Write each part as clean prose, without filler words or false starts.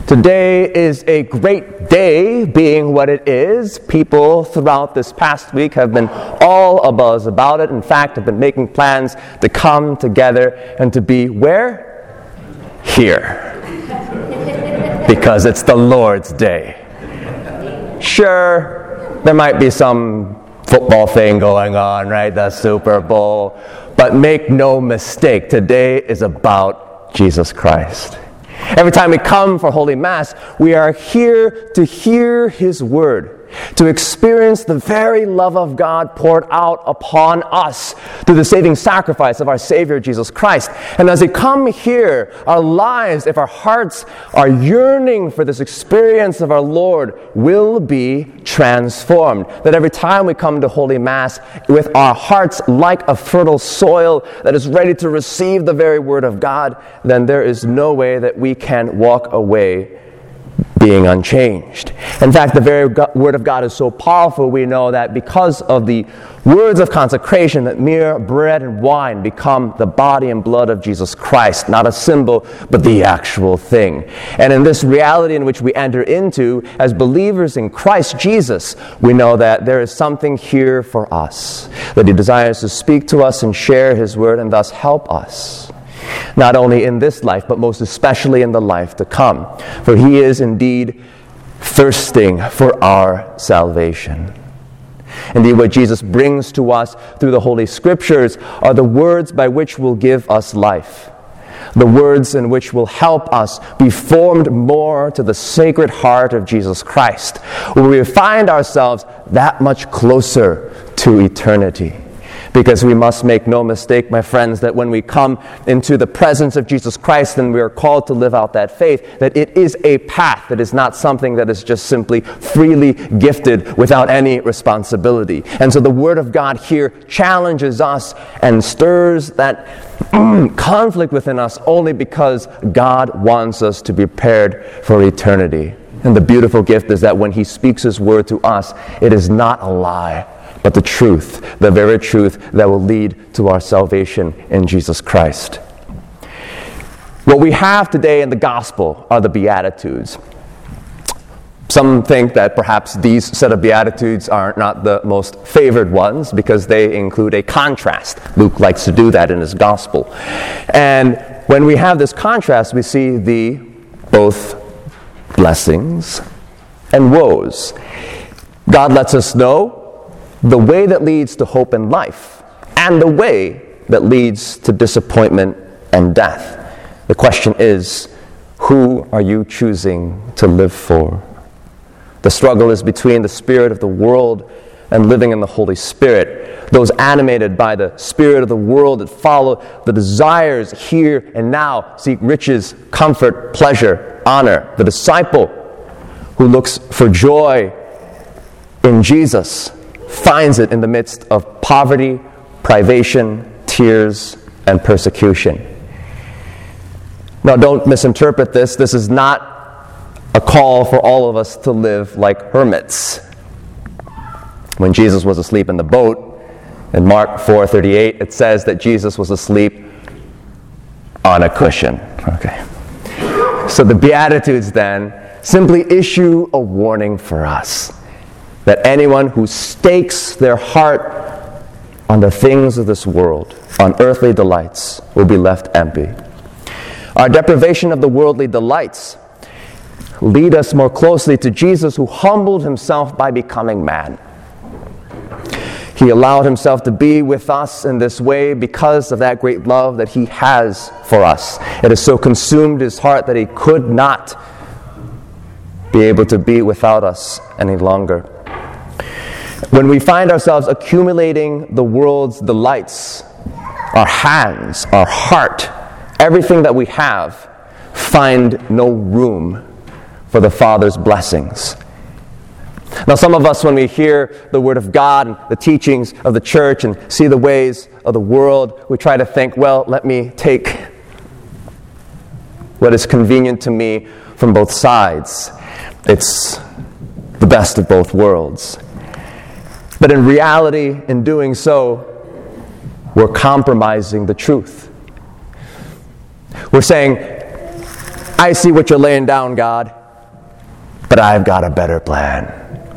Today is a great day, being what it is. People throughout this past week have been all abuzz about it. In fact, have been making plans to come together and to be where? Here. Because it's the Lord's Day. Sure, there might be some football thing going on, right? The Super Bowl. But make no mistake, today is about Jesus Christ. Every time we come for Holy Mass, we are here to hear His Word, to experience the very love of God poured out upon us through the saving sacrifice of our Savior Jesus Christ. And as we come here, our lives, if our hearts are yearning for this experience of our Lord, will be transformed. That every time we come to Holy Mass with our hearts like a fertile soil that is ready to receive the very Word of God, then there is no way that we can walk away being unchanged. In fact, the very Word of God is so powerful, we know that because of the words of consecration, that mere bread and wine become the body and blood of Jesus Christ, not a symbol, but the actual thing. And in this reality in which we enter into, as believers in Christ Jesus, we know that there is something here for us, that He desires to speak to us and share His Word and thus help us. Not only in this life, but most especially in the life to come. For He is indeed thirsting for our salvation. Indeed, what Jesus brings to us through the Holy Scriptures are the words by which will give us life. The words in which will help us be formed more to the sacred heart of Jesus Christ, where we find ourselves that much closer to eternity. Because we must make no mistake, my friends, that when we come into the presence of Jesus Christ and we are called to live out that faith, that it is a path, that is not something that is just simply freely gifted without any responsibility. And so the Word of God here challenges us and stirs that conflict within us only because God wants us to be prepared for eternity. And the beautiful gift is that when He speaks His Word to us, it is not a lie, but the truth, the very truth that will lead to our salvation in Jesus Christ. What we have today in the gospel are the Beatitudes. Some think that perhaps these set of Beatitudes are not the most favored ones because they include a contrast. Luke likes to do that in his gospel. And when we have this contrast, we see the both blessings and woes. God lets us know the way that leads to hope and life, and the way that leads to disappointment and death. The question is, who are you choosing to live for? The struggle is between the spirit of the world and living in the Holy Spirit. Those animated by the spirit of the world that follow the desires here and now, seek riches, comfort, pleasure, honor. The disciple who looks for joy in Jesus finds it in the midst of poverty, privation, tears, and persecution. Now, don't misinterpret this. This is not a call for all of us to live like hermits. When Jesus was asleep in the boat, in Mark 4:38, it says that Jesus was asleep on a cushion. Okay. So the Beatitudes then simply issue a warning for us, that anyone who stakes their heart on the things of this world, on earthly delights, will be left empty. Our deprivation of the worldly delights lead us more closely to Jesus, who humbled Himself by becoming man. He allowed Himself to be with us in this way because of that great love that He has for us. It has so consumed His heart that He could not be able to be without us any longer. When we find ourselves accumulating the world's delights, our hands, our heart, everything that we have, find no room for the Father's blessings. Now, some of us, when we hear the Word of God and the teachings of the church and see the ways of the world, we try to think, well, let me take what is convenient to me from both sides. It's the best of both worlds. But in reality, in doing so, we're compromising the truth. We're saying, I see what you're laying down, God. but I've got a better plan.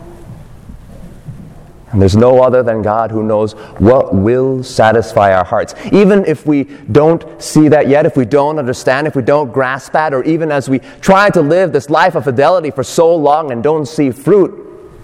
And there's no other than God who knows what will satisfy our hearts. Even if we don't see that yet, if we don't understand, if we don't grasp that, or even as we try to live this life of fidelity for so long and don't see fruit,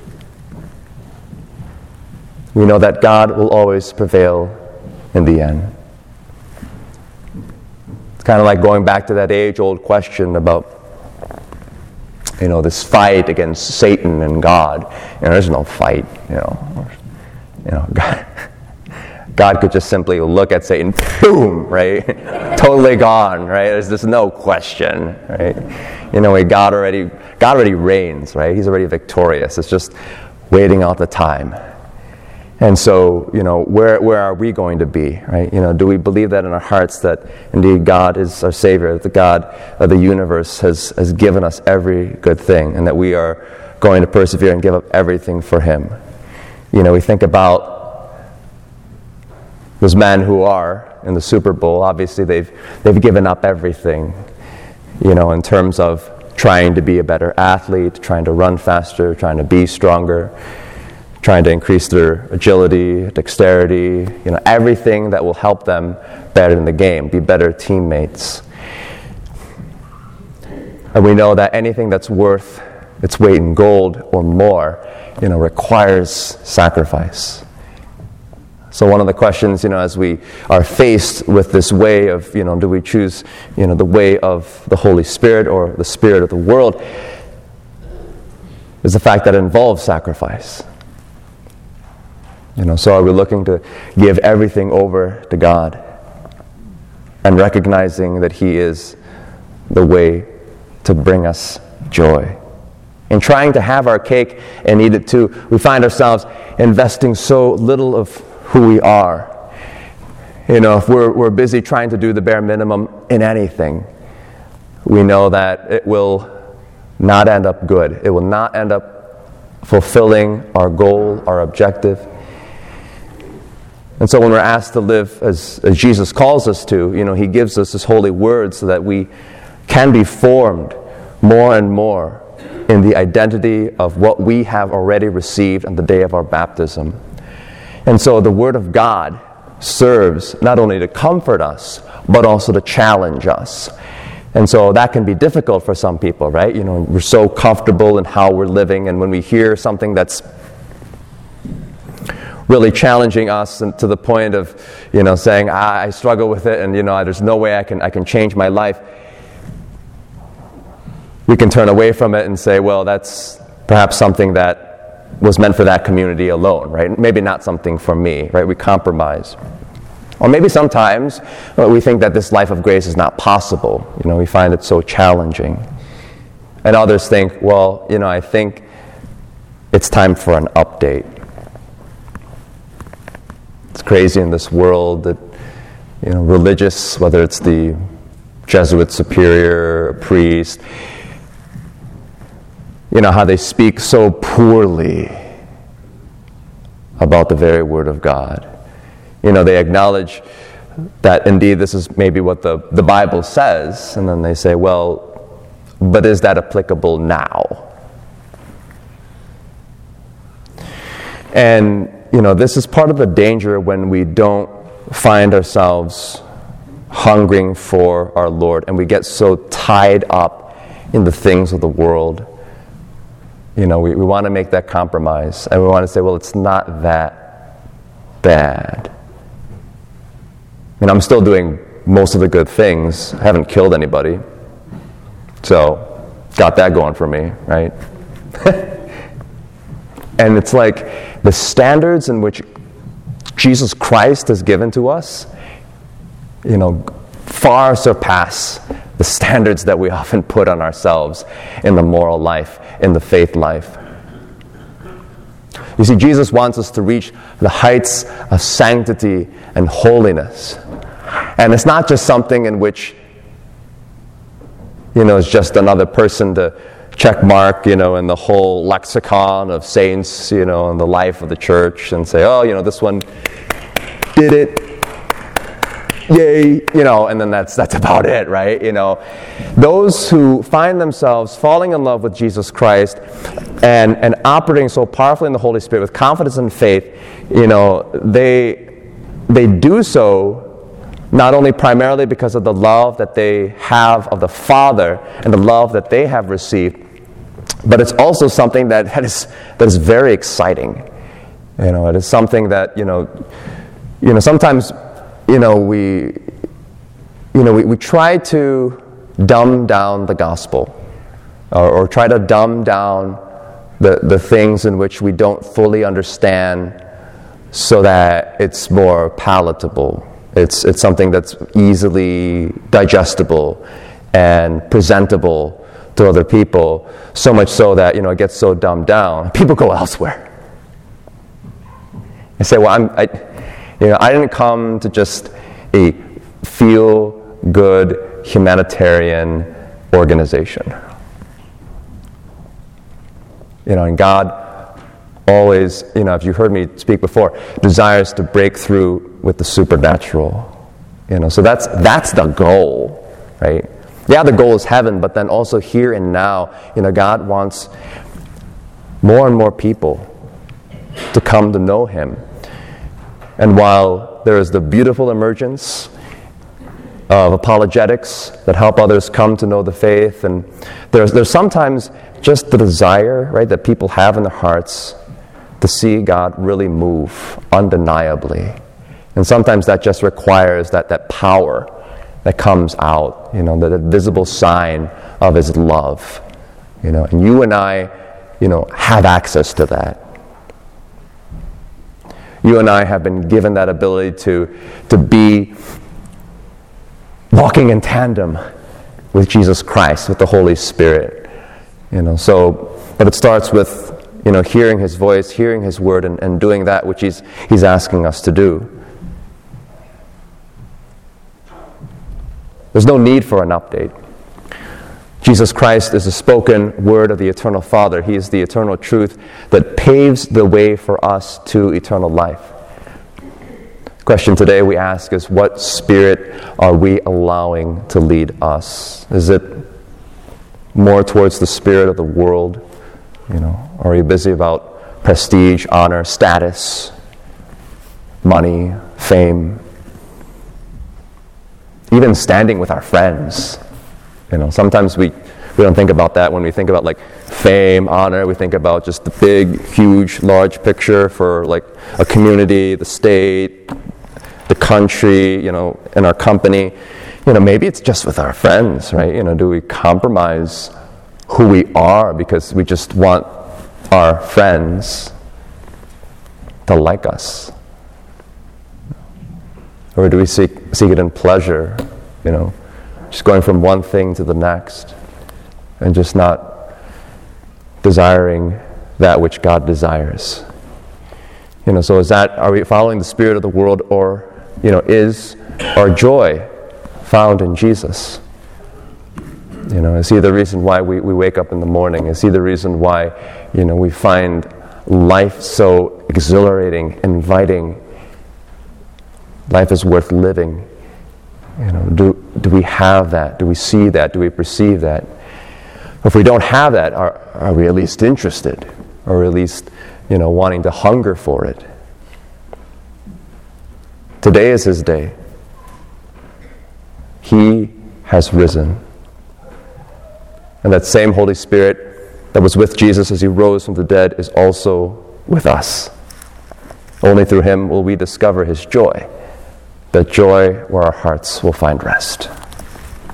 we know that God will always prevail in the end. It's kind of like going back to that age-old question about this fight against Satan and God. There's no fight. God could just simply look at Satan, boom, right? Totally gone, right? There's just no question, right? God already reigns, right? He's already victorious. It's just waiting out the time. And so, where are we going to be, right? Do we believe that in our hearts that indeed God is our Savior, that the God of the universe has given us every good thing, and that we are going to persevere and give up everything for Him? We think about those men who are in the Super Bowl. Obviously, they've given up everything, in terms of trying to be a better athlete, trying to run faster, trying to be stronger, trying to increase their agility, dexterity, everything that will help them better in the game, be better teammates. And we know that anything that's worth its weight in gold or more, requires sacrifice. So one of the questions, as we are faced with this way of, do we choose, the way of the Holy Spirit or the spirit of the world, is the fact that it involves sacrifice. So are we looking to give everything over to God and recognizing that He is the way to bring us joy? In trying to have our cake and eat it too, we find ourselves investing so little of who we are. If we're busy trying to do the bare minimum in anything, we know that it will not end up good. It will not end up fulfilling our goal, our objective. And so when we're asked to live as Jesus calls us to, He gives us His holy word so that we can be formed more and more in the identity of what we have already received on the day of our baptism. And so the Word of God serves not only to comfort us, but also to challenge us. And so that can be difficult for some people, right? We're so comfortable in how we're living, and when we hear something that's really challenging us and to the point of, saying, I struggle with it and, there's no way I can change my life, we can turn away from it and say, well, that's perhaps something that was meant for that community alone, right? Maybe not something for me, right? We compromise. Or maybe sometimes we think that this life of grace is not possible. We find it so challenging. And others think, well, I think it's time for an update. It's crazy in this world that, religious, whether it's the Jesuit superior, priest, how they speak so poorly about the very Word of God. They acknowledge that indeed this is maybe what the Bible says, and then they say, well, but is that applicable now? And, this is part of the danger when we don't find ourselves hungering for our Lord and we get so tied up in the things of the world. We want to make that compromise and we want to say, well, it's not that bad. I'm still doing most of the good things. I haven't killed anybody. So, got that going for me, right? And it's like the standards in which Jesus Christ has given to us, far surpass the standards that we often put on ourselves in the moral life, in the faith life. You see, Jesus wants us to reach the heights of sanctity and holiness. And it's not just something in which, it's just another person to check mark, in the whole lexicon of saints, in the life of the church and say, oh, this one did it. yay, and then that's about it, right? Those who find themselves falling in love with Jesus Christ and operating so powerfully in the Holy Spirit with confidence and faith, they do so not only primarily because of the love that they have of the Father and the love that they have received, but it's also something that is very exciting. It is something that sometimes we try to dumb down the gospel, or try to dumb down the things in which we don't fully understand, so that it's more palatable. It's something that's easily digestible and presentable to other people, so much so that it gets so dumbed down, people go elsewhere. They say, well, I didn't come to just a feel-good humanitarian organization. And God always, as you heard me speak before, desires to break through with the supernatural. So that's the goal, right? Yeah, the goal is heaven, but then also here and now, God wants more and more people to come to know Him. And while there is the beautiful emergence of apologetics that help others come to know the faith, and there's sometimes just the desire, right, that people have in their hearts to see God really move undeniably. And sometimes that just requires that power that comes out, the visible sign of His love. And you and I, have access to that. You and I have been given that ability to be walking in tandem with Jesus Christ, with the Holy Spirit. But it starts with hearing His voice, hearing His word, and doing that which He's asking us to do. There's no need for an update. Jesus Christ is the spoken word of the eternal Father. He is the eternal truth that paves the way for us to eternal life. The question today we ask is, what spirit are we allowing to lead us? Is it more towards the spirit of the world? Are we busy about prestige, honor, status, money, fame? Even standing with our friends. Sometimes we don't think about that when we think about like fame, honor. We think about just the big, huge, large picture for like a community, the state, the country, in our company. Maybe it's just with our friends, right? Do we compromise who we are because we just want our friends to like us? Or do we seek it in pleasure, just going from one thing to the next and just not desiring that which God desires? So are we following the spirit of the world, or, is our joy found in Jesus? Is He the reason why we wake up in the morning? Is He the reason why, we find life so exhilarating, inviting? Life is worth living. Do we have that? Do we see that? Do we perceive that? If we don't have that, are we at least interested? Or at least, wanting to hunger for it? Today is His day. He has risen. And that same Holy Spirit that was with Jesus as He rose from the dead is also with us. Only through Him will we discover His joy. That joy where our hearts will find rest.